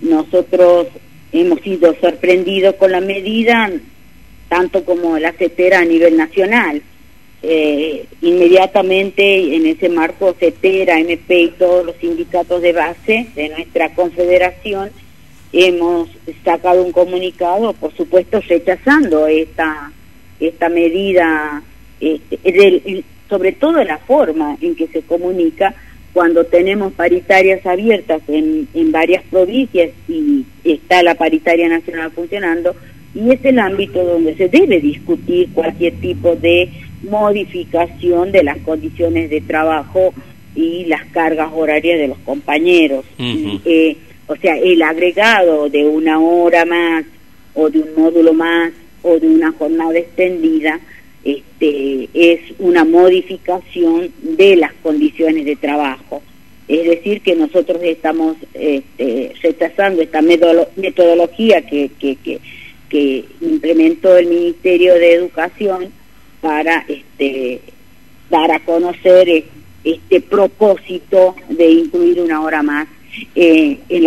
nosotros hemos sido sorprendidos con la medida, tanto como la CETERA a nivel nacional. Inmediatamente en ese marco CETERA, MP y todos los sindicatos de base de nuestra confederación hemos sacado un comunicado, por supuesto rechazando esta medida, sobre todo la forma en que se comunica cuando tenemos paritarias abiertas en varias provincias y está la paritaria nacional funcionando, y es el ámbito donde se debe discutir cualquier tipo de modificación de las condiciones de trabajo y las cargas horarias de los compañeros. O sea, el agregado de una hora más o de un módulo más o de una jornada extendida es una modificación de las condiciones de trabajo. Es decir, que nosotros estamos rechazando esta metodología que implementó el Ministerio de Educación para dar a conocer este propósito de incluir una hora más en